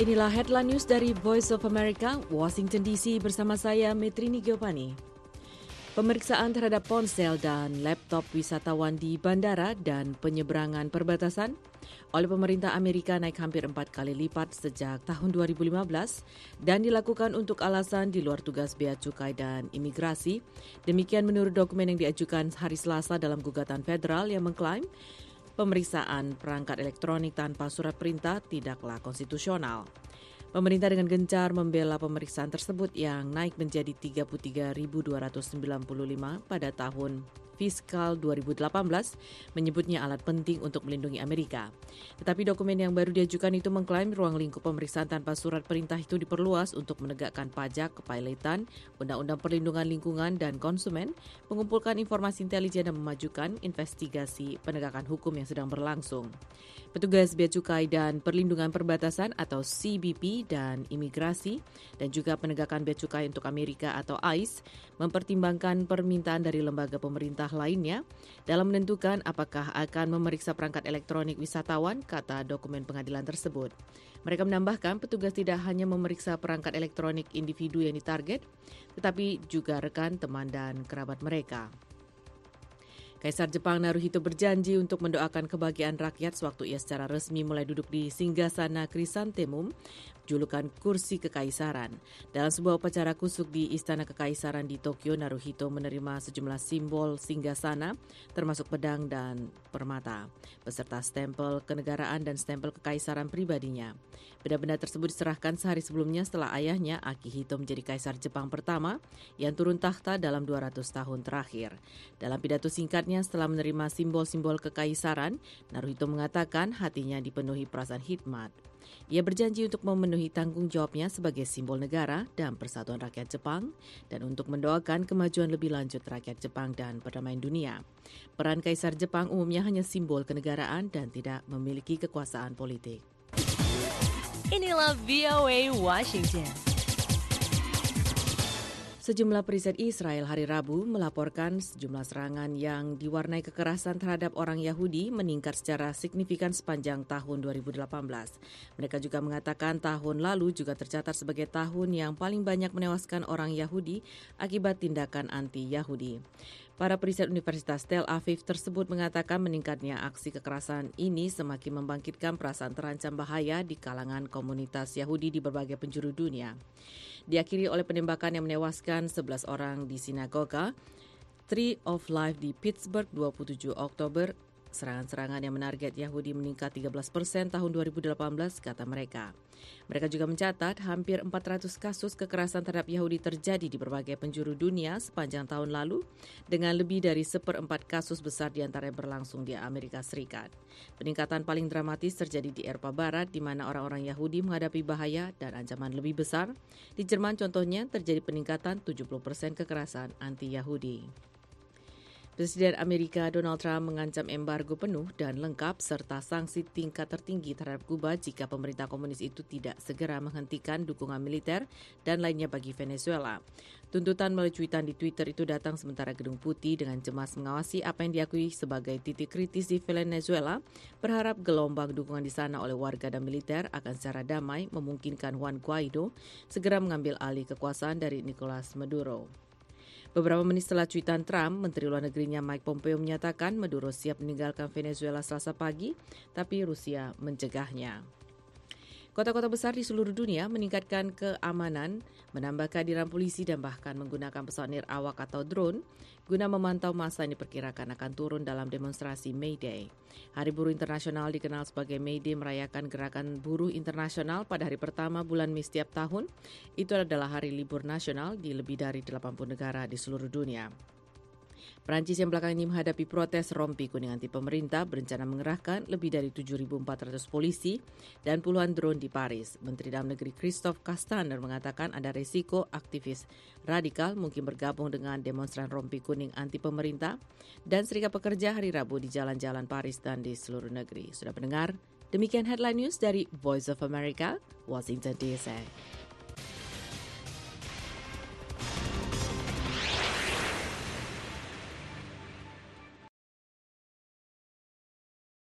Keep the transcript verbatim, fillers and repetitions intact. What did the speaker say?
Inilah headline news dari Voice of America, Washington D C bersama saya Metrini Giovanni. Pemeriksaan terhadap ponsel dan laptop wisatawan di bandara dan penyeberangan perbatasan oleh pemerintah Amerika naik hampir empat kali lipat sejak tahun dua ribu lima belas dan dilakukan untuk alasan di luar tugas bea cukai dan imigrasi. Demikian menurut dokumen yang diajukan hari Selasa dalam gugatan federal yang mengklaim pemeriksaan perangkat elektronik tanpa surat perintah tidaklah konstitusional. Pemerintah dengan gencar membela pemeriksaan tersebut yang naik menjadi tiga puluh tiga ribu dua ratus sembilan puluh lima pada tahun fiskal dua ribu delapan belas, menyebutnya alat penting untuk melindungi Amerika. Tetapi dokumen yang baru diajukan itu mengklaim ruang lingkup pemeriksaan tanpa surat perintah itu diperluas untuk menegakkan pajak, kepilotan, undang-undang perlindungan lingkungan dan konsumen, mengumpulkan informasi intelijen dan memajukan investigasi penegakan hukum yang sedang berlangsung. Petugas Bea Cukai dan Perlindungan Perbatasan atau C B P dan Imigrasi dan juga Penegakan Bea Cukai untuk Amerika atau I C E mempertimbangkan permintaan dari lembaga pemerintah lainnya dalam menentukan apakah akan memeriksa perangkat elektronik wisatawan, kata dokumen pengadilan tersebut. Mereka menambahkan petugas tidak hanya memeriksa perangkat elektronik individu yang ditarget, tetapi juga rekan, teman, dan kerabat mereka. Kaisar Jepang Naruhito berjanji untuk mendoakan kebahagiaan rakyat sewaktu ia secara resmi mulai duduk di Singgasana Chrysanthemum, julukan kursi kekaisaran. Dalam sebuah upacara kusuk di Istana Kekaisaran di Tokyo, Naruhito menerima sejumlah simbol Singgasana, termasuk pedang dan permata, beserta stempel kenegaraan dan stempel kekaisaran pribadinya. Benda-benda tersebut diserahkan sehari sebelumnya setelah ayahnya, Akihito, menjadi kaisar Jepang pertama yang turun tahta dalam dua ratus tahun terakhir. Dalam pidato singkatnya setelah menerima simbol-simbol kekaisaran, Naruhito mengatakan hatinya dipenuhi perasaan hikmat. Ia berjanji untuk memenuhi tanggung jawabnya sebagai simbol negara dan persatuan rakyat Jepang dan untuk mendoakan kemajuan lebih lanjut rakyat Jepang dan perdamaian dunia. Peran Kaisar Jepang umumnya hanya simbol kenegaraan dan tidak memiliki kekuasaan politik. Inilah V O A Washington. Sejumlah periset Israel hari Rabu melaporkan sejumlah serangan yang diwarnai kekerasan terhadap orang Yahudi meningkat secara signifikan sepanjang tahun dua ribu delapan belas. Mereka juga mengatakan tahun lalu juga tercatat sebagai tahun yang paling banyak menewaskan orang Yahudi akibat tindakan anti-Yahudi. Para periset Universitas Tel Aviv tersebut mengatakan meningkatnya aksi kekerasan ini semakin membangkitkan perasaan terancam bahaya di kalangan komunitas Yahudi di berbagai penjuru dunia. Diakhiri oleh penembakan yang menewaskan sebelas orang di sinagoga Tree of Life di Pittsburgh dua puluh tujuh Oktober. Serangan-serangan yang menarget Yahudi meningkat tiga belas persen tahun dua ribu delapan belas, kata mereka. Mereka juga mencatat hampir empat ratus kasus kekerasan terhadap Yahudi terjadi di berbagai penjuru dunia sepanjang tahun lalu, dengan lebih dari seperempat kasus besar di antara yang berlangsung di Amerika Serikat. Peningkatan paling dramatis terjadi di Eropa Barat, di mana orang-orang Yahudi menghadapi bahaya dan ancaman lebih besar. Di Jerman contohnya terjadi peningkatan tujuh puluh persen kekerasan anti-Yahudi. Presiden Amerika Donald Trump mengancam embargo penuh dan lengkap serta sanksi tingkat tertinggi terhadap Kuba jika pemerintah komunis itu tidak segera menghentikan dukungan militer dan lainnya bagi Venezuela. Tuntutan melalui cuitan di Twitter itu datang sementara Gedung Putih dengan cemas mengawasi apa yang diakui sebagai titik kritis di Venezuela, berharap gelombang dukungan di sana oleh warga dan militer akan secara damai memungkinkan Juan Guaido segera mengambil alih kekuasaan dari Nicolas Maduro. Beberapa menit setelah cuitan Trump, Menteri Luar Negerinya Mike Pompeo menyatakan Maduro siap meninggalkan Venezuela Selasa pagi, tapi Rusia mencegahnya. Kota-kota besar di seluruh dunia meningkatkan keamanan, menambah kehadiran polisi dan bahkan menggunakan pesawat nirawak atau drone guna memantau massa yang diperkirakan akan turun dalam demonstrasi May Day. Hari Buruh Internasional dikenal sebagai May Day merayakan gerakan buruh internasional pada hari pertama bulan Mei setiap tahun. Itu adalah hari libur nasional di lebih dari delapan puluh negara di seluruh dunia. Perancis yang belakangan ini menghadapi protes rompi kuning anti pemerintah berencana mengerahkan lebih dari tujuh ribu empat ratus polisi dan puluhan drone di Paris. Menteri Dalam Negeri Christophe Castaner mengatakan ada risiko aktivis radikal mungkin bergabung dengan demonstran rompi kuning anti pemerintah dan Serikat Pekerja hari Rabu di jalan-jalan Paris dan di seluruh negeri. Sudah mendengar? Demikian headline news dari Voice of America, Washington D C.